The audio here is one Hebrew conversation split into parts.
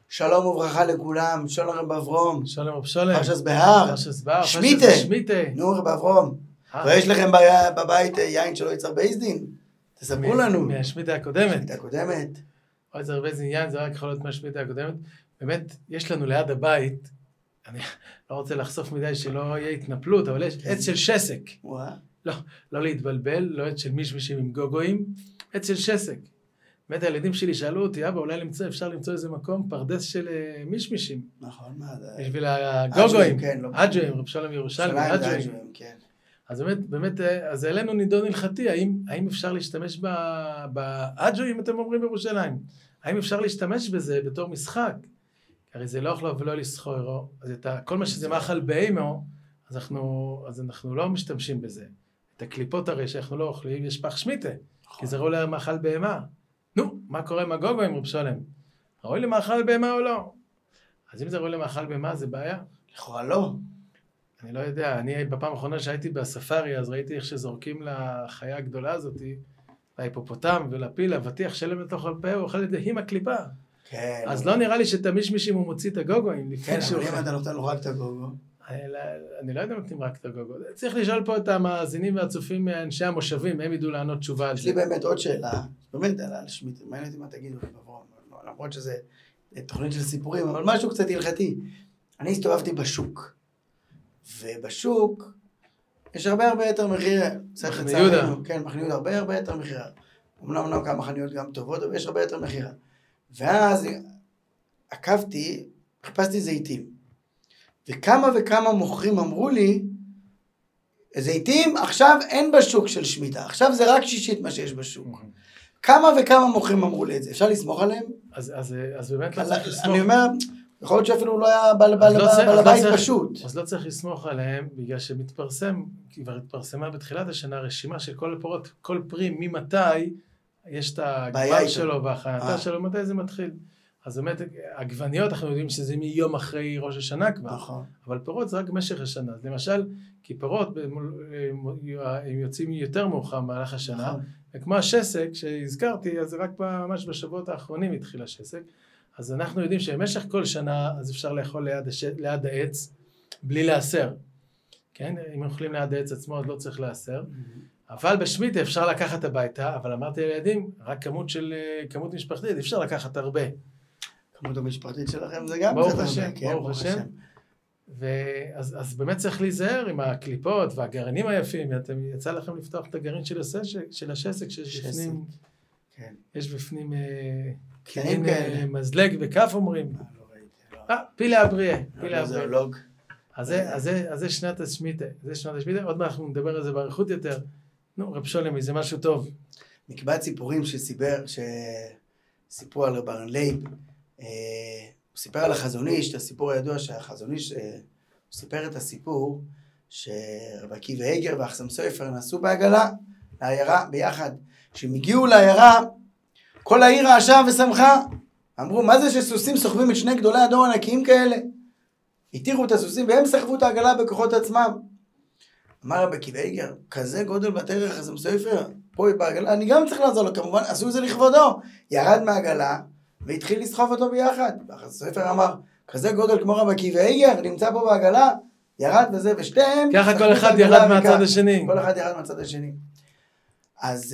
שלום וברכה לכולם, שלום רב אברום. שלום רב שולם. פרשס בהר. שמיטה. נו רב אברום. ויש לכם בבית יין שלא יצר בייסדין? תספרו לנו. מהשמיטה הקודמת. השמיטה הקודמת. לא יצר בייסדין יין, זה רק יכול להיות מהשמיטה הקודמת. באמת, יש לנו ליד הבית, אני לא רוצה לחשוף מדי שלא יהיה התנפלות, אבל יש עץ של שסק. לא להתבלבל, לא עץ של מישמישים עם גוגויים, עץ של שסק. באמת הילדים שלי שאלו אותי, אבא, אולי אפשר למצוא איזה מקום, פרדס של מישמישים. נכון, מה זה? בשביל הגוגויים. אג'ויים, רב שלום ירושלמי, אג'ויים. אז באמת, אז אלינו נידון הלכתי, האם אפשר להשתמש באג'ויים, אתם אומרים בירושלים? האם אפשר להשתמש בזה בתור משחק? הרי זה לא אוכלו ולא לסחורו, אז כל מה שזה מאכל באימו, אז אנחנו לא משתמשים בזה. את הקליפות הרי שאנחנו לא אוכלים, יש פח שמיטה, כי זה ראוי למאכל בהמה. נו, מה קורה עם הגוגויים, רב שלום? ראוי למאכל בהמה או לא? אז אם זה ראוי למאכל בהמה, זה בעיה. לכאורה לא. אני לא יודע, אני בפעם האחרונה שהייתי בספארי, אז ראיתי איך שזורקים לחיה הגדולה הזאת, להיפופוטם ולפיל, אבטיח שלם לתוך הפה, הוא אוכל את זה עם הקליפה. כן. אז לא נראה לי שתמיש מישהו הוא מוציא את הגוגויים. כן, אבל אם אתה נותן לו רק את הגוגו. אני לא יודע אם נותנים רק את הגוגו. צריך לשאול פה את המאזינים והצופים מאנשי המושבים, הם ידעו לענות תשובה על זה. יש לי באמת עוד שאלה, באמת על שמיטה, מה יודעים מה תגידו, למרות שזה תוכנית של סיפורים, אבל משהו קצת הלכתי. אני הסתובבתי בשוק, ובשוק יש הרבה יותר מחיר. מחנה יהודה. כן, מחנה יהודה, הרבה יותר מחיר. אמנם כמה חנויות גם טובות, אבל יש הרבה יותר מחיר. ואז עקבתי, חיפשתי זיתים. וכמה וכמה מוכרים אמרו לי, זיתים עכשיו אין בשוק של שמיטה, עכשיו זה רק שישית מה שיש בשוק. כמה וכמה מוכרים אמרו לי את זה, אפשר לסמוך עליהם? אז באמת לא צריך לסמוך. אני אומר, יכול להיות שאפילו לא היה בעל הבית פשוט. אז לא צריך לסמוך עליהם, בגלל שמתפרסם, כבר התפרסמה בתחילת השנה רשימה של כל הפירות, כל פרי, ממתי יש את הגמר שלו והכנתה שלו, מתי זה מתחיל. אז באמת, עגבניות, אנחנו יודעים שזה מיום אחרי ראש השנה כבר. נכון. אבל פירות זה רק במשך השנה. אז למשל, כי פירות, הם יוצאים יותר מאוחר במהלך השנה, נכון. וכמו השסק שהזכרתי, אז רק ממש בשבועות האחרונים התחיל השסק. אז אנחנו יודעים שבמשך כל שנה, אז אפשר לאכול ליד העץ, בלי לאסר. כן? אם אוכלים ליד העץ עצמו, אז לא צריך לאסר. אבל בשמיטה אפשר לקחת הביתה, אבל אמרתי לילדים, רק כמות משפחתית, אפשר לקחת הרבה. כמות המשפטית שלכם זה גם ברוך השם, ברוך השם. אז באמת צריך להיזהר עם הקליפות והגרעינים היפים. יצא לכם לפתוח את הגרעין של השסק, שיש בפנים, יש בפנים מזלג וכף אומרים. פילה הבריאה, פילה הבריאה. אז זה שנת השמיטה, עוד מעט אנחנו נדבר על זה באריכות יותר. נו, רב שולמי, זה משהו טוב. מקבץ סיפורים שסיפרו על רב אהרן לייב, הוא סיפר על החזון איש, את הסיפור הידוע שהחזון איש, הוא סיפר את הסיפור שרב עקיבא איגר והחסם סופר נסעו בעגלה לעיירה ביחד. כשהם הגיעו לעיירה, כל העיר רעשה ושמחה. אמרו, מה זה שסוסים סוחבים את שני גדולי הדור ענקיים כאלה? התירו את הסוסים והם סחבו את העגלה בכוחות עצמם. אמר רב עקיבא איגר, כזה גודל בתרח חסם סופר, פה בעגלה, אני גם צריך לעזור לו, כמובן, עשו את זה לכבודו. ירד מהעגלה, והתחיל לסחוב אותו ביחד. הספר אמר, כזה גודל כמו רב עקיבא איגר, נמצא פה בעגלה, ירד וזה, ושתיהם... ככה כל אחד ירד מהצד השני. כל אחד ירד מהצד השני. אז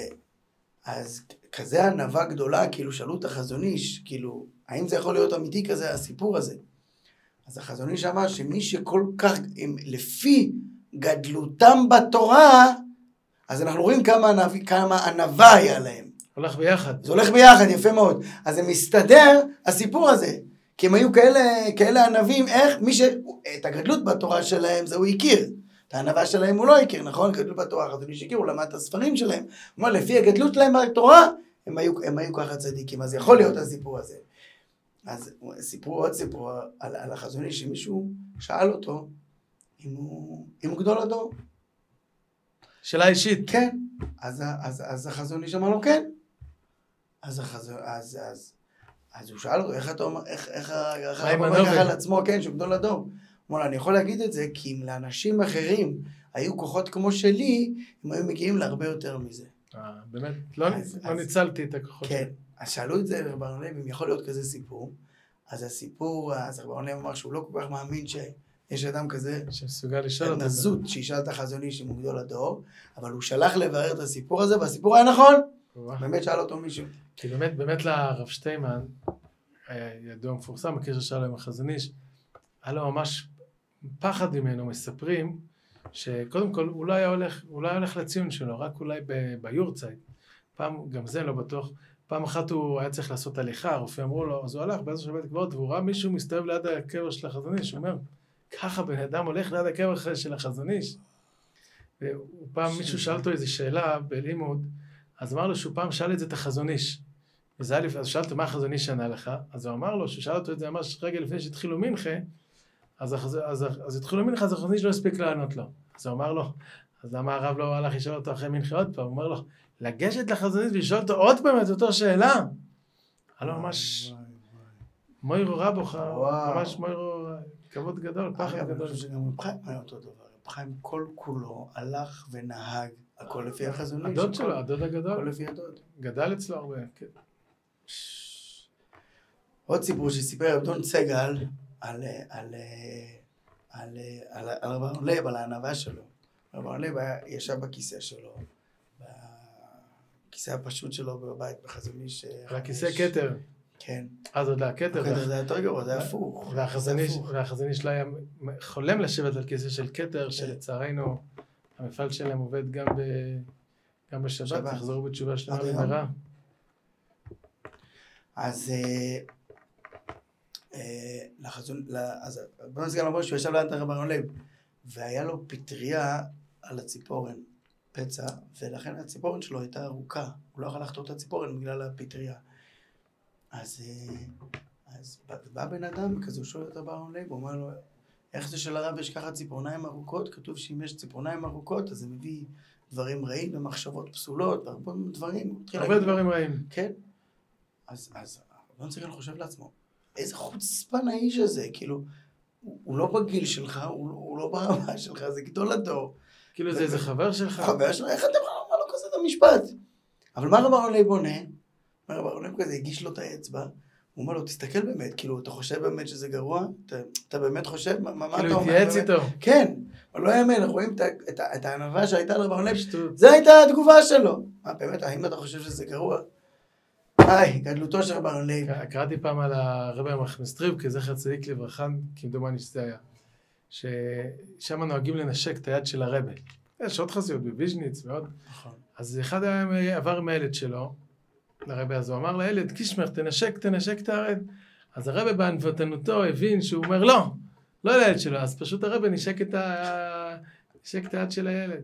כזה ענווה גדולה, כאילו שאלו את החזון איש, כאילו, האם זה יכול להיות אמיתי כזה, הסיפור הזה? אז החזון איש אמר שמי שכל כך, לפי גדלותם בתורה, אז אנחנו רואים כמה ענווה היה להם. הולך ביחד. זה הולך ביחד, יפה מאוד. אז זה מסתדר, הסיפור הזה. כי הם היו כאלה ענבים, איך? את הגדלות בתורה שלהם, זה הוא הכיר. את הענווה שלהם הוא לא הכיר, נכון? גדלות בתורה, אז מי שהכיר, הוא למד את הספרים שלהם. הוא אומר, לפי הגדלות להם בתורה, הם היו ככה צדיקים. אז יכול להיות הסיפור הזה. אז עוד סיפור על החזון איש, שמישהו שאל אותו, אם הוא גדול הדור. שאלה אישית. כן. אז החזון איש אמר לו, כן. אז הוא שאל אותו, איך אתה אומר, איך אומר ככה על עצמו, כן, שהוא גדול הדור. הוא אומר, אני יכול להגיד את זה, כי אם לאנשים אחרים היו כוחות כמו שלי, הם היו מגיעים להרבה יותר מזה. באמת, לא ניצלתי את הכוחות. כן, אז שאלו את זה, אם יכול להיות כזה סיפור, אז הסיפור, אז רב אריה אמר שהוא לא כל כך מאמין שיש אדם כזה, שמסוגל לשאול אותו. נזות, שישאל את החזון איש אם הוא גדול הדור, אבל הוא שלח לברר את הסיפור הזה, והסיפור היה נכון. באמת שאל אותו מישהו. כי באמת לרב שטיימן, ידוע מפורסם, הקשר שלו עם החזון איש, היה לו ממש פחד ממנו, מספרים, שקודם כל הוא לא היה הולך לציון שלו, רק אולי ביורצייט. פעם, גם זה לא בטוח, פעם אחת הוא היה צריך לעשות הליכה, הרופא אמרו לו, אז הוא הלך באיזו של בית הקברות, והוא ראה מישהו מסתובב ליד הקבר של החזון איש, הוא אומר, ככה בן אדם הולך ליד הקבר של החזון איש. ופעם מישהו שאל אותו איזו שאלה בלימוד, אז אמר לו שהוא פעם שאל את זה את החזון איש. אז שאל אותו מה החזון איש ענה לך, אז הוא אמר לו שהוא שאל אותו את זה ממש רגע לפני שהתחילו מנחה, אז התחילו מנחה, אז החזון איש לא הספיק לענות לו. אז הוא אמר לו, אז למה הרב לא הלך לשאול אותו אחרי מנחה עוד פעם? הוא אומר לו, לגשת לחזון איש ולשאול אותו עוד פעם את אותו שאלה. היה לו ממש מוירו רבוך, ממש מוירו כבוד גדול, פחד גדול. אני חושב שגם רב חיים היה אותו דבר. רב חיים כל כולו הלך ונהג, הכל לפי החזון איש. הדוד שלו, הדוד הגדול. הכל לפי הדוד. גדל אצלו הרבה, כן. עוד סיפור שסיפר אבדון צגל על רב אריה, על הענווה שלו. רב אריה ישב בכיסא שלו, בכיסא הפשוט שלו בבית בחזון איש. על הכיסא כתר. כן. אז עוד הכתר. הכתר זה היה יותר גרוע, זה היה הפוך. והחזון איש לא היה חולם לשבת על כיסא של כתר, שלצערנו המפעל שלהם עובד גם בשבת, תחזרו בתשובה שלנו במהרה. אז בוא נסגר למרות שהוא ישב ליד רב אריה, והיה לו פטריה על הציפורן, פצע, ולכן הציפורן שלו הייתה ארוכה, הוא לא יכול לחתור את הציפורן בגלל הפטריה. אז בא בן אדם כזה, הוא שואל את רב אריה, הוא אומר לו, איך זה שלרב יש ככה ציפורניים ארוכות? כתוב שאם יש ציפורניים ארוכות, אז זה מביא דברים רעים ומחשבות פסולות, והרבה דברים. הרבה דברים רעים. כן. אז רבן צגל חושב לעצמו, איזה חוצפן האיש הזה, כאילו, הוא לא בגיל שלך, הוא לא ברמה שלך, זה גדול הדור. כאילו זה איזה חבר שלך? חבר שלך, איך אתם אמר לו כזה את המשפט? אבל מה רב אריה בונה? רב אריה כזה הגיש לו את האצבע, הוא אומר לו, תסתכל באמת, כאילו, אתה חושב באמת שזה גרוע? אתה באמת חושב? מה אתה אומר? כאילו, התייעץ איתו. כן, אבל לא יאמן, אנחנו רואים את הענווה שהייתה לרב אריה, זה הייתה התגובה שלו. באמת, האם אתה חושב שזה גרוע? גדלותו של רב אריה. קראתי פעם על הרבי המחמסטריב, כזכר צדיק לברכה, כמדומני שזה היה, ששם נוהגים לנשק את היד של הרבי. יש עוד חזיות בוויז'ניץ ועוד. אז אחד עבר עם הילד שלו, לרבי הזה, הוא אמר לילד, קישמר, תנשק את הילד. אז הרבי בענוותנותו הבין שהוא אומר לא לילד שלו, אז פשוט הרבי נשק את היד של הילד.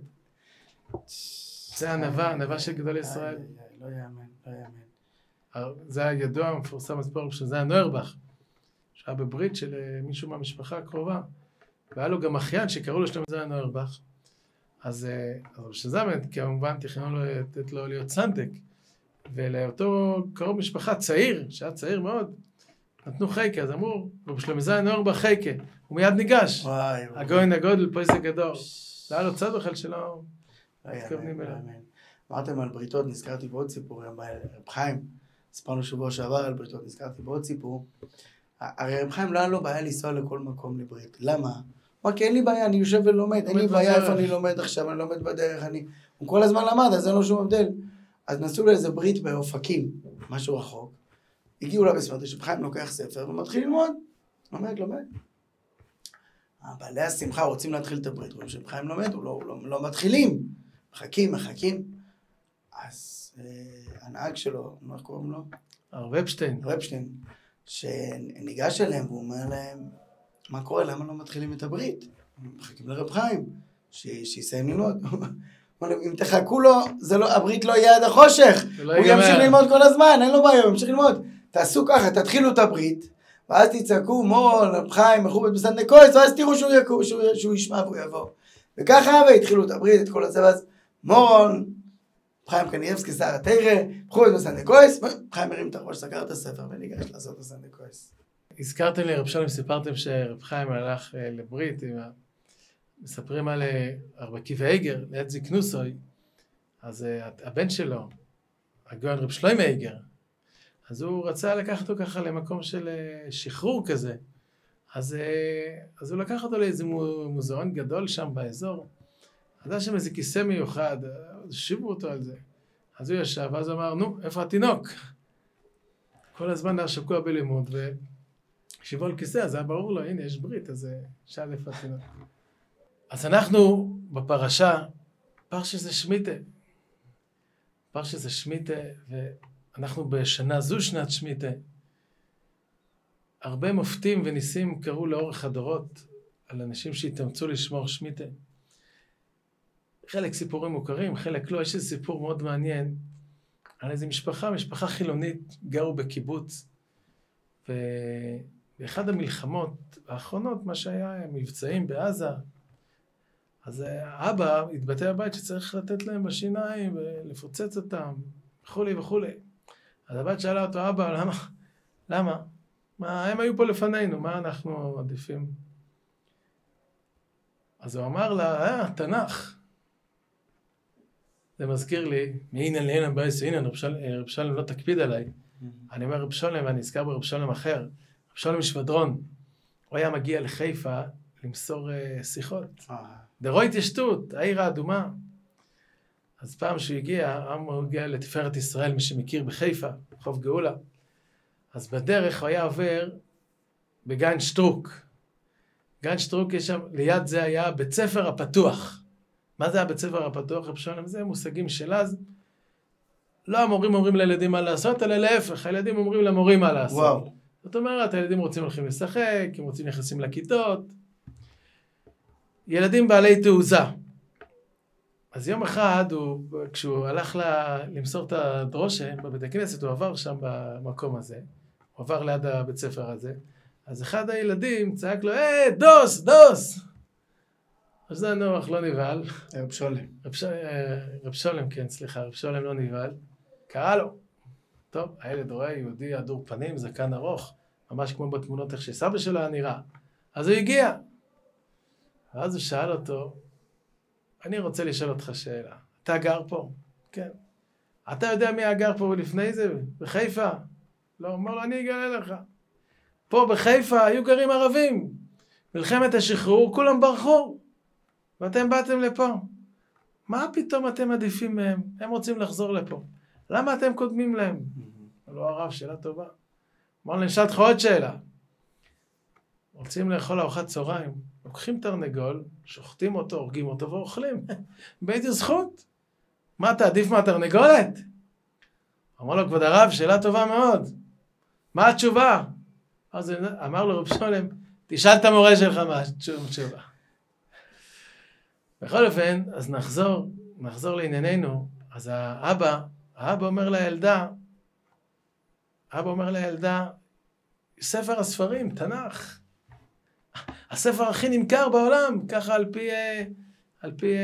זה הענווה של גדול ישראל. לא יאמן. זה הידוע המפורסם הספור, שזה היה נוירבך, שהיה בברית של מישהו מהמשפחה הקרובה, והיה לו גם אחיין שקראו לו שלום, זה היה נוירבך. אז שזמן, כמובן תכננו לתת לו להיות סנטק, ולאותו קרוב משפחה צעיר, שהיה צעיר מאוד, נתנו חייקה, אז אמרו, ובשלום זה היה נוירבך חייקה, הוא מיד ניגש, הגוין הגודל, פה איזה גדול, זה היה לו צד בכלל שלא מתכוונים אליו. אמרתם על בריתות, נזכרתי בעוד סיפור, רב חיים, סיפרנו שבוע שעבר על בריתות, נזכרתי בעוד סיפור. הרי רב חיים לא היה לו בעיה לנסוע לכל מקום לברית. למה? הוא אמר, כי אין לי בעיה, אני יושב ולומד, אין לי בעיה איפה אני לומד עכשיו, אני לומד בדרך, הוא כל הזמן למד, אז אין לו שום הבדל. אז נסעו לאיזה ברית באופקים, משהו רחוק, הגיעו לבסמרטש, רב חיים לוקח ספר ומתחיל ללמוד. לומד. בעלי השמחה רוצים להתחיל את הברית, רואים שרב חיים לומד, לא מתחילים. מחכים. אז הנהג שלו, איך קוראים לו? הרב אפשטיין, שניגש אליהם והוא אומר להם, מה קורה? למה לא מתחילים את הברית? מחכים לרב חיים, שיסיים ללמוד. אם תחכו לו, הברית לא יהיה עד החושך, הוא ימשיך ללמוד כל הזמן, אין לו בעיה, הוא ימשיך ללמוד. תעשו ככה, תתחילו את הברית, ואז תצעקו, מורון, רב חיים, מחובת בסנדה קויס, ואז תראו שהוא ישמע והוא יבוא. וככה, והתחילו את הברית, את כל הזה, ואז מורון, חיים קניאבסקי, שר התרא, מחובת בסנדה קויס, חיים הרים את הראש, סגר את הספר וניגש לעשות בסנדה קויס. הזכרתם לי, רב שלום, סיפרתם שרב חיים הלך לברית, מספרים על רב עקיבא איגר, ליד זקנוסוי, אז הבן שלו, הגאון רב שלוימה איגר, אז הוא רצה לקחת אותו ככה למקום של שחרור כזה. אז הוא לקח אותו לאיזה מוזיאון גדול שם באזור. אז היה שם איזה כיסא מיוחד, שיבו אותו על זה. אז הוא ישב, ואז הוא אמר, נו, איפה התינוק? כל הזמן היה שקוע בלימוד, ושיבו על כיסא, אז היה ברור לו, הנה, יש ברית, אז שאל איפה התינוק. אז אנחנו בפרשה, פרשת שמיטה. פרשת שמיטה, ואנחנו בשנה זו שנת שמיטה. הרבה מופתים וניסים קראו לאורך הדורות על אנשים שהתאמצו לשמור שמיטה. חלק סיפורים מוכרים, חלק לא. יש איזה סיפור מאוד מעניין על איזו משפחה חילונית, גרו בקיבוץ, ובאחד המלחמות האחרונות, מה שהיה, מבצעים בעזה, אז האבא התבטא בבית שצריך לתת להם בשיניים ולפוצץ אותם, וכולי וכולי. אז הבת שאלה אותו, אבא, למה? מה, הם היו פה לפנינו, מה אנחנו עדיפים? אז הוא אמר לה, תנ"ך. זה מזכיר לי, מאינן לאינן בייס, אינן, רב שלם לא תקפיד עליי. אני אומר רב שלם, ואני אזכר ברב שלם אחר. רב שלם משבדרון, הוא היה מגיע לחיפה למסור שיחות. דרו התיישטות, העיר האדומה. אז פעם שהוא הגיע לתפארת ישראל, מי שמכיר בחיפה, חוף גאולה. אז בדרך הוא היה עובר בגן שטרוק. גן שטרוק יש שם, ליד זה היה בית ספר הפתוח. מה זה הבית ספר הפתוח? רב שלם, זה מושגים של אז. לא המורים אומרים לילדים מה לעשות, אלא להפך, הילדים אומרים למורים מה לעשות. וואו. זאת אומרת, הילדים הולכים לשחק, הם רוצים נכנסים לכיתות. ילדים בעלי תעוזה. אז יום אחד, כשהוא הלך למסור את הדרושה בבית הכנסת, הוא עבר שם במקום הזה, הוא עבר ליד הבית ספר הזה, אז אחד הילדים צעק לו, דוס! אז זה נוח, לא נבהל. רב שולם. רב שולם, כן, סליחה, רב שולם לא נבהל. קרא לו. טוב, הילד רואה יהודי הדור פנים, זקן ארוך, ממש כמו בתמונות איך שסבא שלו היה נראה. אז הוא הגיע. ואז הוא שאל אותו, אני רוצה לשאול אותך שאלה. אתה גר פה? כן. אתה יודע מי הגר פה לפני זה? בחיפה? לא, הוא אומר לו, אני אגלה לך. פה בחיפה היו גרים ערבים. מלחמת השחרור, כולם ברחו. ואתם באתם לפה. מה פתאום אתם עדיפים מהם? הם רוצים לחזור לפה. למה אתם קודמים להם? לא הרב, שאלה טובה. אמר להם, שאלת לך עוד שאלה. רוצים לאכול ארוחת צהריים, לוקחים תרנגול, שוחטים אותו, הורגים אותו ואוכלים. באיזה זכות. מה אתה עדיף מהתרנגולת? אמר לו, כבוד הרב, שאלה טובה מאוד. מה התשובה? אז אמר לו רב שולם, תשאל את המורה שלך מה התשובה. בכל אופן, אז נחזור לענייננו. אז האבא אומר לילדה, ספר הספרים, תנ"ך. הספר הכי נמכר בעולם, ככה על פי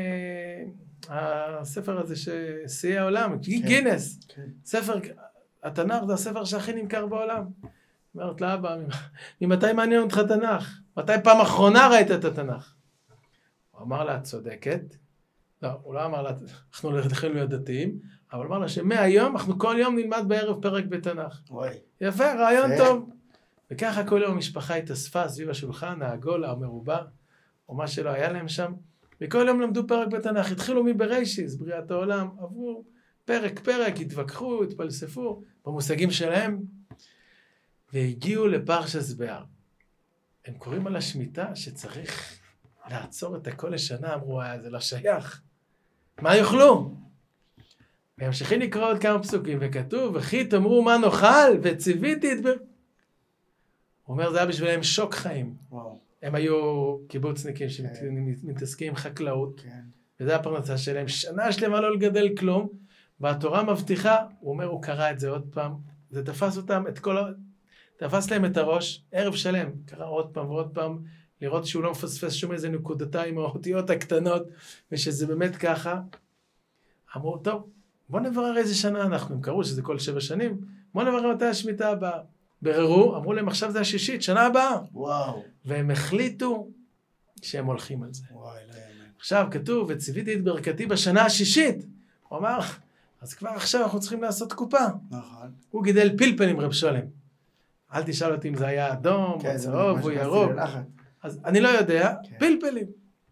הספר הזה ששיאי העולם, גינס. ספר, התנ"ך זה הספר שהכי נמכר בעולם. אומרת לאבא, ממתי מעניין אותך תנ"ך? מתי פעם אחרונה ראית את התנ"ך? הוא אמר לה, את צודקת. לא, הוא לא אמר לה, אנחנו לא התחילו להיות דתיים, אבל אמר לה שמהיום, אנחנו כל יום נלמד בערב פרק בתנ"ך. יפה, רעיון טוב. וככה כל יום המשפחה התאספה סביב השולחן, העגול, המרובע, או מה שלא היה להם שם, וכל יום למדו פרק בתנ"ך. התחילו מבראשיס, בריאת העולם, עברו פרק, התווכחו, התפלספו, במושגים שלהם, והגיעו לפרשת בהר. הם קוראים על השמיטה שצריך לעצור את הכל לשנה, אמרו, זה לא שייך. מה יאכלו? והמשיכים לקרוא עוד כמה פסוקים, וכתוב, וכי תאמרו מה נאכל, וציוויתי את הוא אומר, זה היה בשבילם שוק חיים. וואו. הם היו קיבוצניקים שמתעסקים עם חקלאות, וזה הפרנסה שלהם. שנה שלמה לא לגדל כלום, והתורה מבטיחה, הוא אומר, הוא קרא את זה עוד פעם, זה תפס אותם, תפס להם את הראש, ערב שלם, קרא עוד פעם ועוד פעם, לראות שהוא לא מפספס שום איזה נקודתה עם האותיות הקטנות, ושזה באמת ככה. אמרו, טוב, בוא נברר איזה שנה אנחנו, הם קראו שזה כל 7 שנים, בוא נברר מתי השמיטה הבאה. בררו, אמרו להם עכשיו זה השישית, שנה הבאה. וואו. והם החליטו שהם הולכים על זה. וואי, לא יאמן. עכשיו כתוב, וציוויתי את ברכתי בשנה השישית. הוא אמר, אז כבר עכשיו אנחנו צריכים לעשות קופה. נכון. הוא גידל פלפלים רב שולם. אל תשאל אותי אם זה היה אדום, או צהוב, או ירוק. אז אני לא יודע, פלפלים.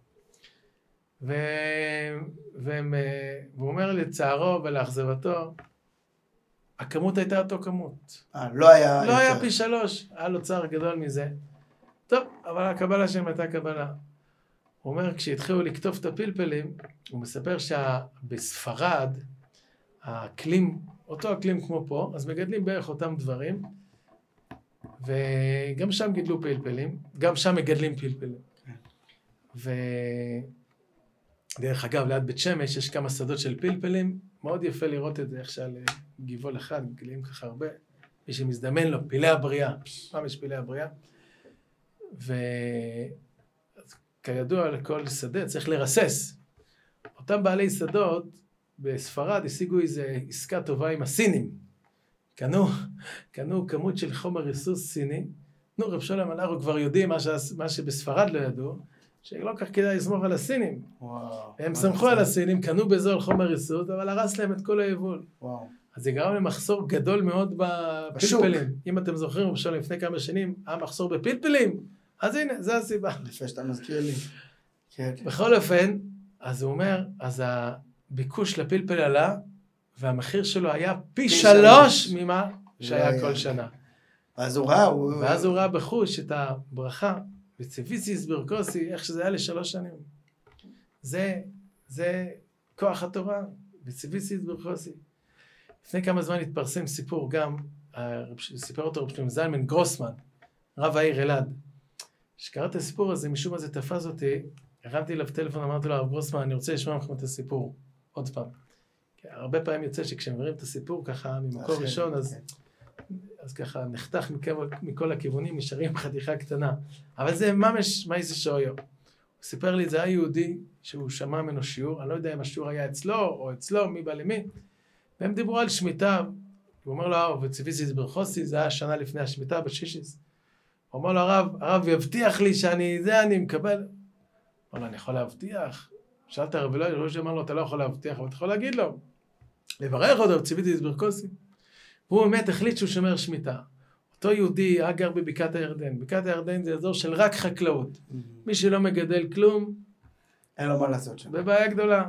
והוא אומר לצערו ולאכזבתו, הכמות הייתה אותו כמות. לא היה... לא היה פי 3, היה לו צער גדול מזה. טוב, אבל הקבלה שם הייתה קבלה. הוא אומר, כשהתחילו לכתוב את הפלפלים, הוא מספר שבספרד, האקלים, אותו אקלים כמו פה, אז מגדלים בערך אותם דברים, וגם שם גידלו פלפלים, גם שם מגדלים פלפלים. ודרך אגב, ליד בית שמש יש כמה שדות של פלפלים, מאוד יפה לראות את זה, איך שעל גבעול אחד, גלים ככה הרבה, מי שמזדמן לו, פילי הבריאה, ממש פילי הבריאה, וכידוע לכל שדה צריך לרסס. אותם בעלי שדות בספרד השיגו איזו עסקה טובה עם הסינים, קנו כמות של חומר ריסוס סיני, רב שולם אנחנו כבר יודעים מה שבספרד לא ידעו, שלא כך כדאי לסמוך על הסינים. הם סמכו על הסינים, קנו בזול חומר ריסוס, אבל הרס להם את כל היבול. אז זה גרם למחסור גדול מאוד בפלפלים. אם אתם זוכרים, רב שולם לפני כמה שנים, היה מחסור בפלפלים, אז הנה, זה הסיבה. לפני שאתה מזכיר לי. בכל אופן, אז הוא אומר, אז הביקוש לפלפל עלה, והמחיר שלו היה פי 3 ממה שהיה כל שנה. ואז הוא ראה בחוש את הברכה, בציוויסיס ברקוסי, איך שזה היה ל3 שנים. זה כוח התורה, בציוויסיס ברקוסי. לפני כמה זמן התפרסם סיפור גם, סיפר אותו רב שלמה זלמן גרוסמן, רב העיר אלעד. שקראת את הסיפור הזה, משום מה זה תפס אותי, הרמתי אליו טלפון, אמרתי לו, הרב גרוסמן, אני רוצה לשמוע מכם את הסיפור, עוד פעם. הרבה פעמים יוצא שכשמברים את הסיפור ככה ממקור ראשון, אז ככה נחתך מכל הכיוונים, נשארים חתיכה קטנה. אבל זה ממש מייזה שויו. הוא סיפר לי, זה היה יהודי שהוא שמע ממנו שיעור, אני לא יודע אם השיעור היה אצלו או אצלו, מי בא למי, והם דיברו על שמיטה, הוא אומר לו, וציוויסיס ברחוסי, זה היה שנה לפני השמיטה בשישיס. הוא אומר לו, הרב יבטיח לי אני מקבל. אמר לו, אני יכול להבטיח? שאלת הרב אלוהי, ראש אמר לו, אתה לא יכול להבטיח, אבל אתה יכול להגיד לו. לברך אותו, ציוויסיס ברחוסי. והוא באמת החליט שהוא שומר שמיטה. אותו יהודי היה גר בבקעת הירדן. בקעת הירדן זה אזור של רק חקלאות. מי שלא מגדל כלום, אין לו מה לעשות שם. בבעיה גדולה.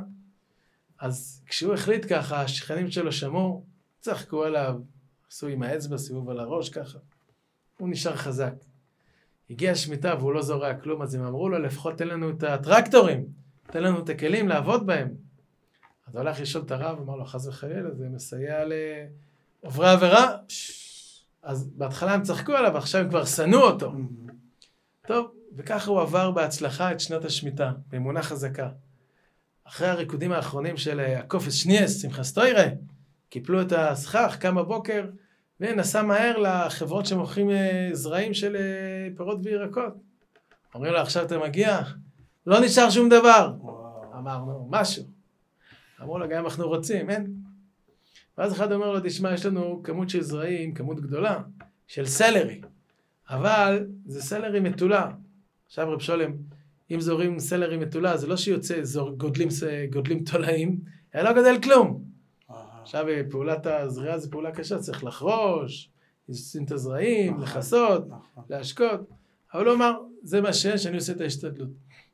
אז כשהוא החליט ככה, השכנים שלו שמעו, צחקו עליו, עשו עם האצבע סיבוב על הראש ככה. הוא נשאר חזק. הגיע השמיטה והוא לא זורע כלום, אז הם אמרו לו, לפחות תן לנו את הטרקטורים, תן לנו את הכלים לעבוד בהם. אז הוא הלך לשאול את הרב, אמר לו, חס וחלילה, זה מסייע לעוברי עבירה. אז בהתחלה הם צחקו עליו, עכשיו הם כבר שנאו אותו. טוב, וככה הוא עבר בהצלחה את שנת השמיטה, באמונה חזקה. אחרי הריקודים האחרונים של הקופס שניאס, שמחת תורה, קיפלו את הסכך, קם בבוקר, ונסע מהר לחברות שמוכרים זרעים של פירות וירקות. אומרים לו, עכשיו אתה מגיע? לא נשאר שום דבר. אמרנו, משהו. אמרו לו, גם אנחנו רוצים, אין. ואז אחד אומר לו, תשמע, יש לנו כמות של זרעים, כמות גדולה, של סלרי. אבל זה סלרי מתולה. עכשיו רב שולם, אם זורים סלרי מתולה, זה לא שיוצא גודלים תולעים, אלא לא גדל כלום. עכשיו פעולת הזריעה זה פעולה קשה, צריך לחרוש, לשים את הזרעים, לחסות, להשקות. אבל הוא אמר, זה מה שאני עושה את ההשתדלות.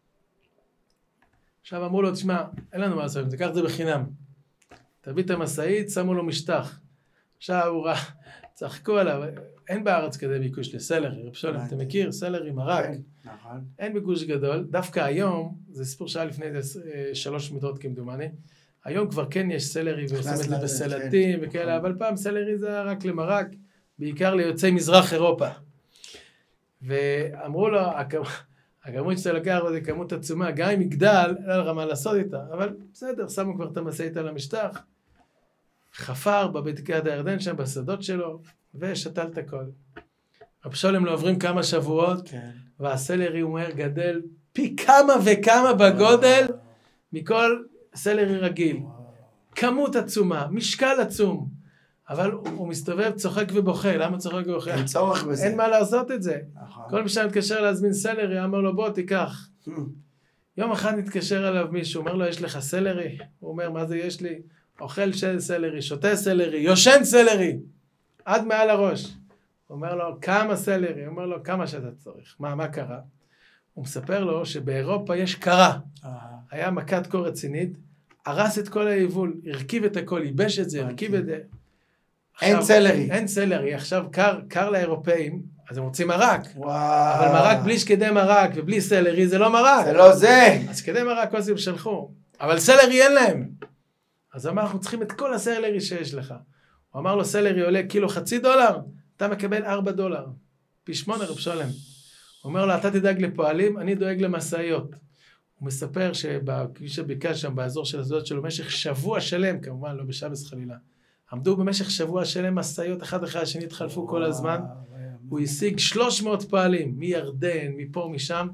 עכשיו אמרו לו, תשמע, אין לנו מה לעשות, תיקח את זה בחינם. תביא את המסעית, שמו לו משטח. עכשיו הוא ראה, צחקו עליו, אין בארץ כזה ביקוש לסלרי, רב שולם, אתה מכיר? סלרי מרק. אין ביקוש גדול, דווקא היום, זה סיפור שהיה לפני 3 מיטות כמדומני, היום כבר כן יש סלרי ועושים את זה בסלטים וכאלה, אבל פעם סלרי זה היה רק למרק, בעיקר ליוצאי מזרח אירופה. ואמרו לו, הכמות שאתה לקח זה כמות עצומה, גם אם יגדל, אין לך מה לעשות איתה, אבל בסדר, שמו כבר את המסעית על המשטח, חפר בבקעת הירדן שם בשדות שלו, ושתל את הכל. רב שולם לא עוברים כמה שבועות, והסלרי הוא מהר גדל פי כמה וכמה בגודל, מכל סלרי רגיל. כמות עצומה, משקל עצום, אבל הוא מסתובב, צוחק ובוכה. למה צוחק ובוכה? אין צורך בזה. אין מה לעשות את זה. כל מי שמתקשר להזמין סלרי, אמר לו בוא תיקח. יום אחד נתקשר אליו מישהו, אומר לו יש לך סלרי? הוא אומר מה זה יש לי? אוכל סלרי, שותה סלרי, יושן סלרי, עד מעל הראש. הוא אומר לו, כמה סלרי? הוא אומר לו, כמה שאתה צריך. מה קרה? הוא מספר לו שבאירופה יש קרה. היה מכת קור רצינית, הרס את כל היבול, הרכיב את הכל, ייבש את זה, הרכיב את זה. אין סלרי. אין סלרי. עכשיו קר לאירופאים, אז הם רוצים מרק. וואו. אבל מרק בלי שקדי מרק ובלי סלרי זה לא מרק. זה לא זה. אז שקדי מרק עושים שלחו. אבל סלרי אין להם. אז אמר, אנחנו צריכים את כל הסלרי שיש לך. הוא אמר לו, סלרי עולה קילו $0.50, אתה מקבל $4. פי 8 רב שולם. הוא אומר לו, אתה תדאג לפועלים, אני דואג למשאיות. הוא מספר שבכביש הבקעה שם, באזור של הזויות שלו, במשך שבוע שלם, כמובן לא בשבס חלילה, עמדו במשך שבוע שלם משאיות, אחד אחרי השני התחלפו כל הזמן. הוא השיג 300 פועלים, מירדן, מפה, משם,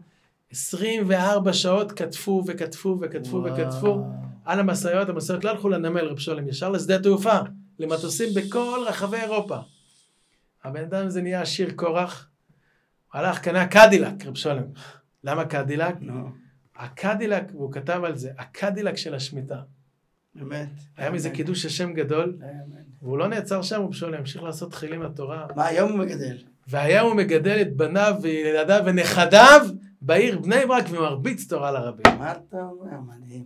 24 שעות כתפו וכתפו וכתפו וכתפו על המשאיות. המשאיות לא הלכו לנמל רב שולם, ישר לשדה תעופה, למטוסים בכל רחבי אירופה. הבן אדם הזה נהיה עשיר קורח, הלך, קנה קדילק, רב שולם. למה קדילק? הקדילק, והוא כתב על זה, הקדילק של השמיטה. באמת. היה מזה קידוש השם גדול, והוא לא נעצר שם, הוא פשוט להמשיך לעשות תחילים לתורה. מה, היום הוא מגדל? והיום הוא מגדל את בניו וילדיו ונכדיו בעיר בני ברק ומרביץ תורה לרבים. מה אתה אומר? מדהים.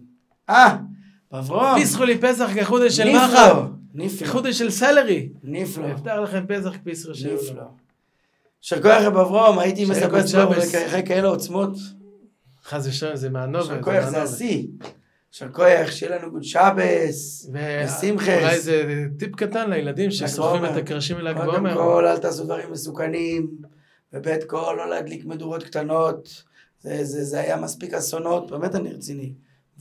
בברום. פיסחו לי פסח כחודש של מחר. כחודש של סלרי. נפלא. נפתח לכם פסח כפיסר של עולם. נפלא. של כוח בברום, הייתי מספס בו אחרי כאלה עוצמות. חס ושלום, זה מהנובל. של כוח זה השיא. של כוח, שיהיה לנו גוד שבס, ושמחס. אולי זה טיפ קטן לילדים שסוחבים את הקרשים מל"ג בעומר. קודם כל, אל תעשו דברים מסוכנים, ובית כל, לא להדליק מדורות קטנות. זה היה מספיק אסונות, באמת אני רציני.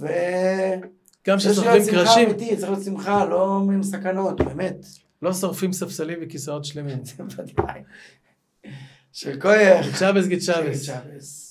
גם שסוחבים קרשים. צריך להיות שמחה, לא עם סכנות, באמת. לא שורפים ספסלים וכיסאות שלמים. זה ודאי. של כוח. גית שבס.